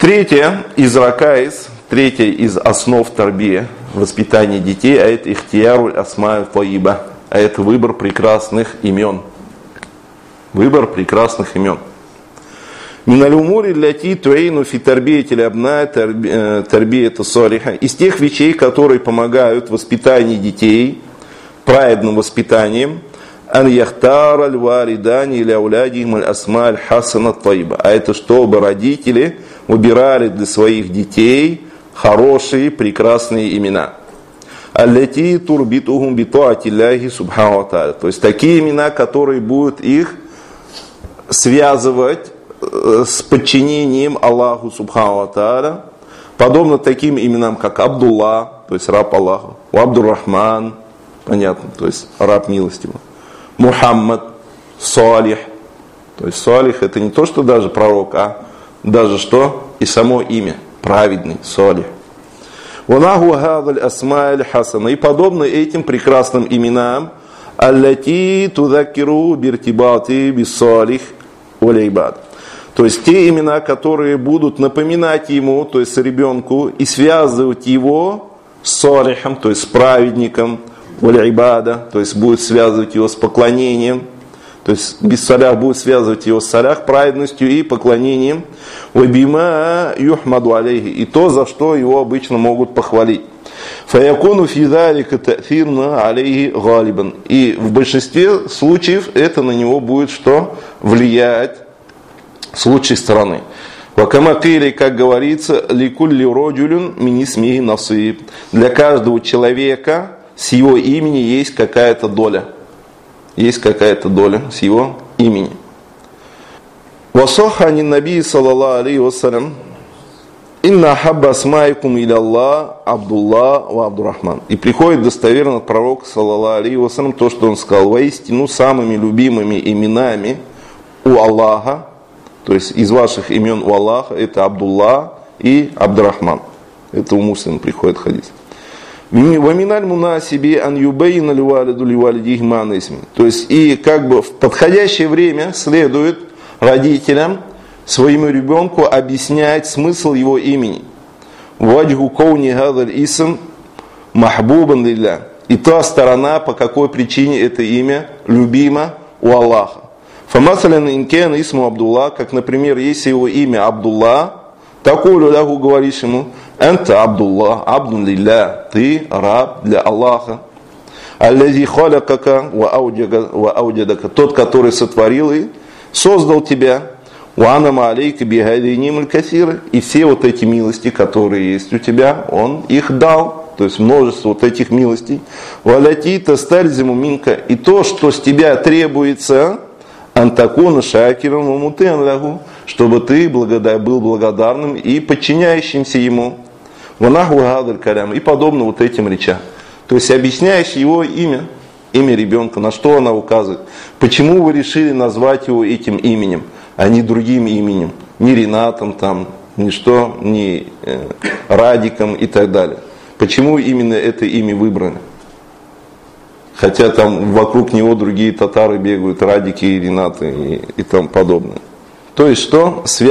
Третье из ракаиз, третье из основ тарбия, воспитания детей, а это ихтияруль асма'аль таиба, а это выбор прекрасных имен. Выбор прекрасных имен. Миналь-умури ляти туэйну фи тарбиятиль абна тарбияту салиха. Из тех вещей, которые помогают в воспитании детей, праведным воспитанием, ан яхтара аль-валидани или аулядихим аль-асма аль-хасана таиба. А это чтобы родители выбирали для своих детей хорошие, прекрасные имена. Аллати турбитугум битуатилляхи субхану ва тааля. То есть такие имена, которые будут их связывать с подчинением Аллаху субхану ва тааля, подобно таким именам, как Абдулла, то есть раб Аллаха, Абдур-Рахман, понятно, то есть раб милостивый, Мухаммад, Салих, то есть Салих это не то, что даже пророк, а даже что и само имя, праведный, Салих. Ванаху хадаль асма'аль хасана, и подобно этим прекрасным именам, аллати тудакиру биртибати биссалих валейбад. То есть те имена, которые будут напоминать ему, то есть ребенку, и связывать его с салихом, то есть с праведником, валейбада, то есть будет связывать его с поклонением, то есть без салях будет связывать его с салях, праведностью и поклонением, вабима юхмаду алейхи, и то, за что его обычно могут похвалить. Фаякуну фи залика та'фирна алейхи галибан. И в большинстве случаев это на него будет что? Влиять с лучшей стороны. Вакамакили, как говорится, ликулли роджулюн минисмихи насиб. Для каждого человека с его имени есть какая-то доля. Есть какая-то доля с его имени. Васаха ани наби саллаллаху алейхи вассалям инна хабба асмаикум иляллах Абдулла ва Абдурахман. И приходит достоверно от пророка саллаллаху алейхи вассалям то, что он сказал: воистину самыми любимыми именами у Аллаха, то есть из ваших имен у Аллаха, это Абдулла и Абдурахман. Это у муслима приходит хадис. Ваминаль мунасиби ан юбейна ливалиду ливалидихи манисми. То есть и как бы в подходящее время следует родителям своему ребенку объяснять смысл его имени. Ваджгу кауни гадаль исм махбубан лилля. И та сторона, по какой причине это имя любимо у Аллаха. Фамасалян инкен исму Абдулла, как, например, если его имя Абдулла, такую лягу говоришь ему: «Анта Абдулла, Абдун лилля», ты раб для Аллаха. «Аллази халякака ва ауджадака», тот, который сотворил и создал тебя. «Ва анама алейка бихадинимуль касир», и все вот эти милости, которые есть у тебя, он их дал. То есть множество вот этих милостей. «Валяти тастальзиму минка», и то, что с тебя требуется, антакуна шакиром умутен лягу, чтобы ты был благодарным и подчиняющимся ему. Ванаху гадаль калям, и подобно вот этим речам. То есть объясняешь его имя ребенка, на что она указывает. Почему вы решили назвать его этим именем, а не другим именем, не Ринатом, там, ни что, не Радиком и так далее. Почему именно это имя выбрано? Хотя там вокруг него другие татары бегают, Радики и Ринаты и тому подобное. То есть что?